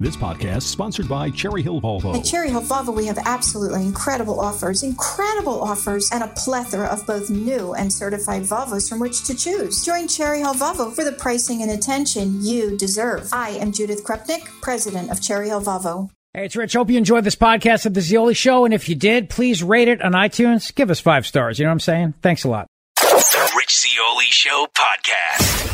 This podcast is sponsored by Cherry Hill Volvo. At Cherry Hill Volvo, we have absolutely incredible offers, and a plethora of both new and certified Volvos from which to choose. Join Cherry Hill Volvo for the pricing and attention you deserve. I am Judith Krupnik, president of Cherry Hill Volvo. Hey, it's Rich. Hope you enjoyed this podcast of The Zeoli Show, and if you did, please rate it on iTunes. Give us 5 stars. You know what I'm saying? Thanks a lot. The Rich Zeoli Show podcast.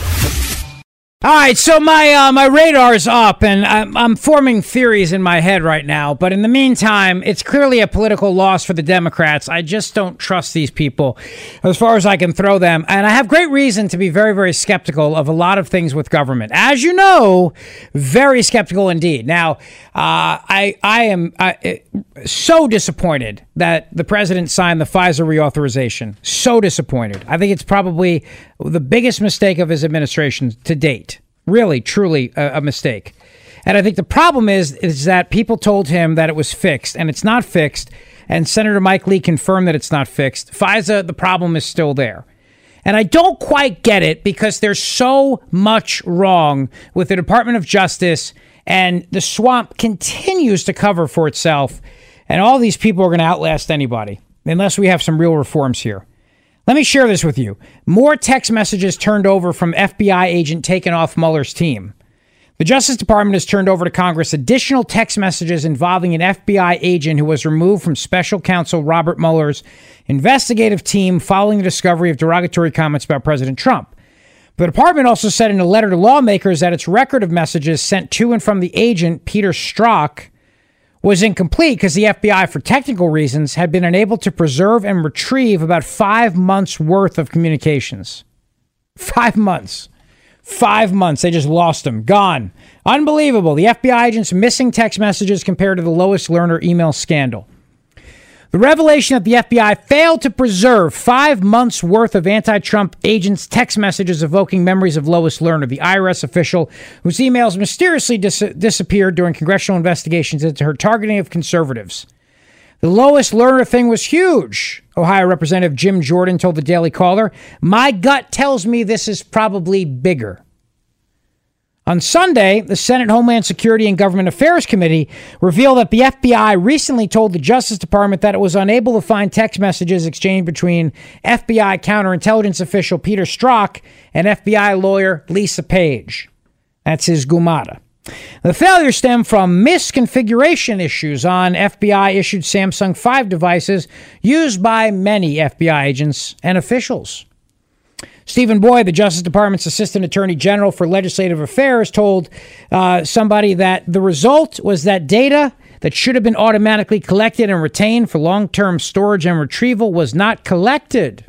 All right, so my radar's up, and I'm forming theories in my head right now. But in the meantime, it's clearly a political loss for the Democrats. I just don't trust these people as far as I can throw them. And I have great reason to be very, very skeptical of a lot of things with government. As you know, very skeptical indeed. Now, I am so disappointed that the president signed the Pfizer reauthorization. So disappointed. I think it's probably the biggest mistake of his administration to date. Really, truly a mistake. And I think the problem is that people told him that it was fixed, and it's not fixed. And Senator Mike Lee confirmed that it's not fixed. Pfizer, the problem is still there. And I don't quite get it because there's so much wrong with the Department of Justice, and the swamp continues to cover for itself. And all these people are going to outlast anybody unless we have some real reforms here. Let me share this with you. More text messages turned over from FBI agent taken off Mueller's team. The Justice Department has turned over to Congress additional text messages involving an FBI agent who was removed from special counsel Robert Mueller's investigative team following the discovery of derogatory comments about President Trump. The department also said in a letter to lawmakers that its record of messages sent to and from the agent, Peter Strzok, was incomplete because the FBI, for technical reasons, had been unable to preserve and retrieve about 5 months' worth of communications. 5 months. 5 months. They just lost them. Gone. Unbelievable. The FBI agent's missing text messages compared to the Lois Lerner email scandal. The revelation that the FBI failed to preserve 5 months' worth of anti-Trump agents' text messages evoking memories of Lois Lerner, the IRS official whose emails mysteriously disappeared during congressional investigations into her targeting of conservatives. The Lois Lerner thing was huge, Ohio Representative Jim Jordan told the Daily Caller. My gut tells me this is probably bigger. On Sunday, the Senate Homeland Security and Government Affairs Committee revealed that the FBI recently told the Justice Department that it was unable to find text messages exchanged between FBI counterintelligence official Peter Strzok and FBI lawyer Lisa Page. That's his gumata. The failure stemmed from misconfiguration issues on FBI-issued Samsung 5 devices used by many FBI agents and officials. Stephen Boyd, the Justice Department's Assistant Attorney General for Legislative Affairs, told somebody that the result was that data that should have been automatically collected and retained for long-term storage and retrieval was not collected.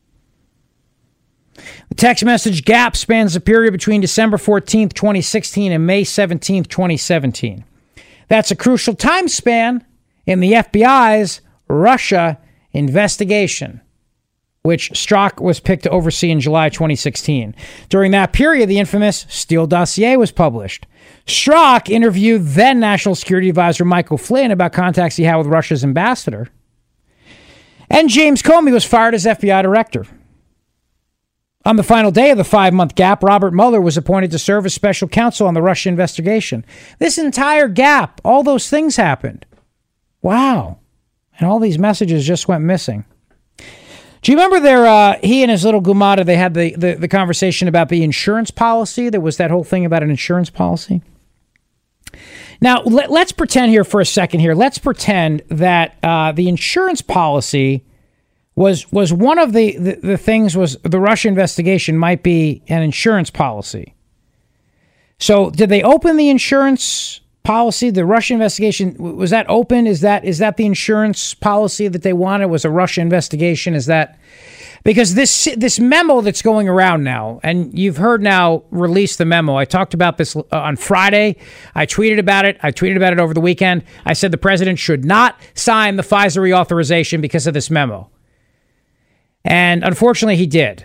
The text message gap spans the period between December 14th, 2016 and May 17th, 2017. That's a crucial time span in the FBI's Russia investigation, which Strzok was picked to oversee in July 2016. During that period, the infamous Steele dossier was published. Strzok interviewed then National Security Advisor Michael Flynn about contacts he had with Russia's ambassador. And James Comey was fired as FBI director. On the final day of the 5-month gap, Robert Mueller was appointed to serve as special counsel on the Russia investigation. This entire gap, all those things happened. Wow. And all these messages just went missing. Do you remember he and his little gumata, they had the conversation about the insurance policy? There was that whole thing about an insurance policy. Now, let's pretend here for a second here. Let's pretend that the insurance policy was one of the things was the Russia investigation might be an insurance policy. So did they open the insurance policy? The Russia investigation, was that open? Is that the insurance policy that they wanted? Was a Russia investigation? Is that because this memo that's going around now, and you've heard now release the memo. I talked about this on Friday. I tweeted about it. Over the weekend. I said the president should not sign the Pfizer reauthorization because of this memo. And unfortunately, he did.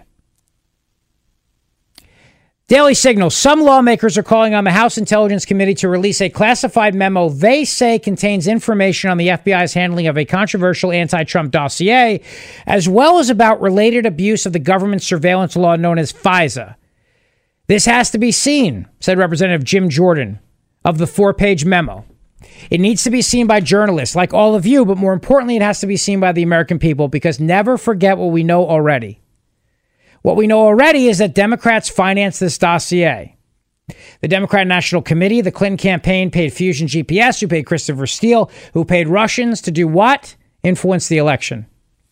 Daily Signal. Some lawmakers are calling on the House Intelligence Committee to release a classified memo they say contains information on the FBI's handling of a controversial anti-Trump dossier, as well as about related abuse of the government surveillance law known as FISA. This has to be seen, said Representative Jim Jordan of the 4-page memo. It needs to be seen by journalists like all of you, but more importantly, it has to be seen by the American people, because never forget what we know already. What we know already is that Democrats financed this dossier. The Democrat National Committee, the Clinton campaign, paid Fusion GPS, who paid Christopher Steele, who paid Russians to do what? Influence the election.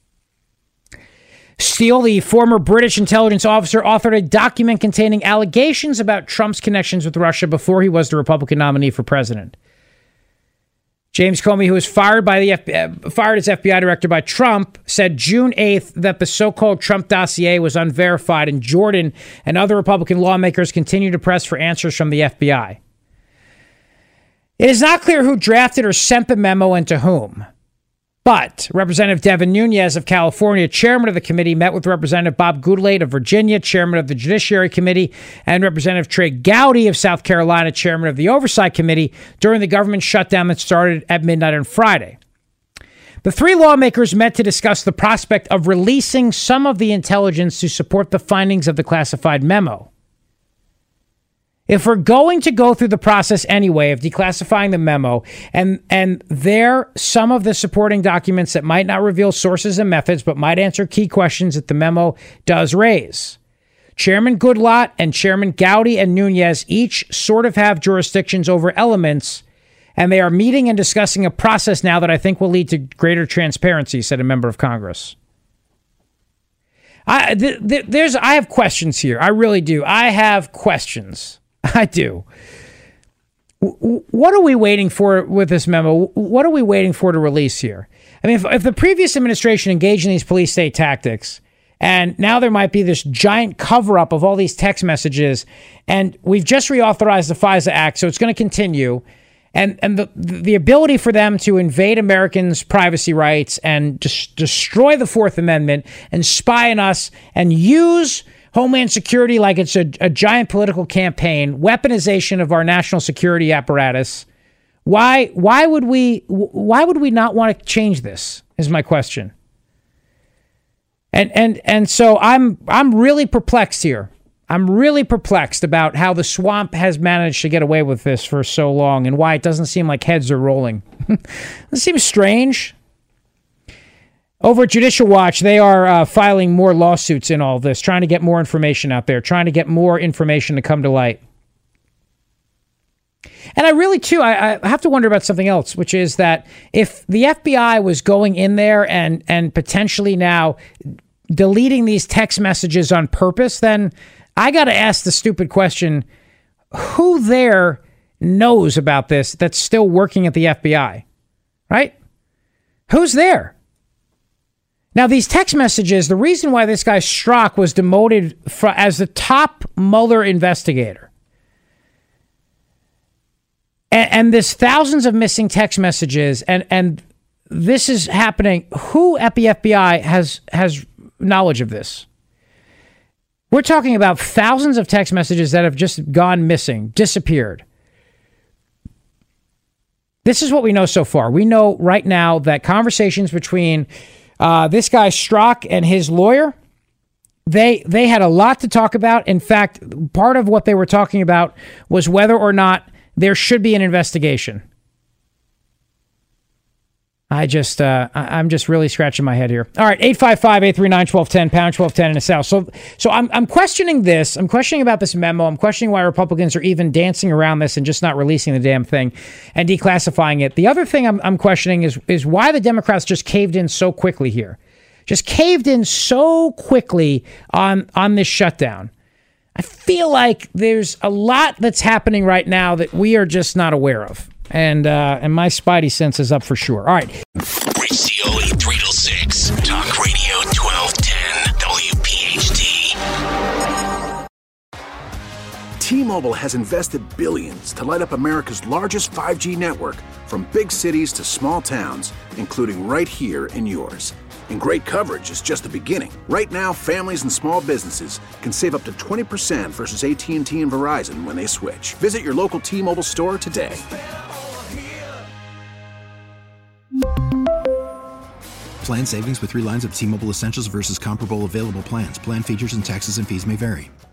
Steele, the former British intelligence officer, authored a document containing allegations about Trump's connections with Russia before he was the Republican nominee for president. James Comey, who was fired as FBI director by Trump, said June 8th that the so-called Trump dossier was unverified, and Jordan and other Republican lawmakers continue to press for answers from the FBI. It is not clear who drafted or sent the memo and to whom. But Representative Devin Nunes of California, chairman of the committee, met with Representative Bob Goodlate of Virginia, chairman of the Judiciary Committee, and Representative Trey Gowdy of South Carolina, chairman of the Oversight Committee, during the government shutdown that started at midnight on Friday. The three lawmakers met to discuss the prospect of releasing some of the intelligence to support the findings of the classified memo. If we're going to go through the process anyway of declassifying the memo, and there some of the supporting documents that might not reveal sources and methods, but might answer key questions that the memo does raise. Chairman Goodlatte and Chairman Gowdy and Nunes each sort of have jurisdictions over elements, and they are meeting and discussing a process now that I think will lead to greater transparency, said a member of Congress. I have questions here. I really do. I have questions. I do. What are we waiting for with this memo? What are we waiting for to release here? I mean, if the previous administration engaged in these police state tactics, and now there might be this giant cover-up of all these text messages, and we've just reauthorized the FISA Act, so it's going to continue, and the ability for them to invade Americans' privacy rights and destroy the Fourth Amendment and spy on us and use Homeland Security like it's a giant political campaign, weaponization of our national security apparatus. Why would we not want to change this, is my question. And so I'm really perplexed here. I'm really perplexed about how the swamp has managed to get away with this for so long, and why it doesn't seem like heads are rolling. It seems strange. Over at Judicial Watch, they are filing more lawsuits in all this, trying to get more information out there, trying to get more information to come to light. And I really, too, I have to wonder about something else, which is that if the FBI was going in there and potentially now deleting these text messages on purpose, then I got to ask the stupid question, who there knows about this that's still working at the FBI, right? Who's there? Now, these text messages, the reason why this guy Strzok was demoted as the top Mueller investigator, and there's thousands of missing text messages, and this is happening. Who at the FBI has knowledge of this? We're talking about thousands of text messages that have just gone missing, disappeared. This is what we know so far. We know right now that conversations between this guy Strzok and his lawyer, they had a lot to talk about. In fact, part of what they were talking about was whether or not there should be an investigation. I'm just really scratching my head here. All right, 855-839-1210, pound 1210 in the South. So I'm questioning this. I'm questioning about this memo. I'm questioning why Republicans are even dancing around this and just not releasing the damn thing and declassifying it. The other thing I'm questioning is why the Democrats just caved in so quickly here. Just caved in so quickly on this shutdown. I feel like there's a lot that's happening right now that we are just not aware of. And my spidey sense is up for sure. All right. Rich Cioli, 3 till 6. Talk Radio 1210 WPHT. T-Mobile has invested billions to light up America's largest 5G network, from big cities to small towns, including right here in yours. And great coverage is just the beginning. Right now, families and small businesses can save up to 20% versus AT&T and Verizon when they switch. Visit your local T-Mobile store today. Plan savings with 3 lines of T-Mobile Essentials versus comparable available plans. Plan features and taxes and fees may vary.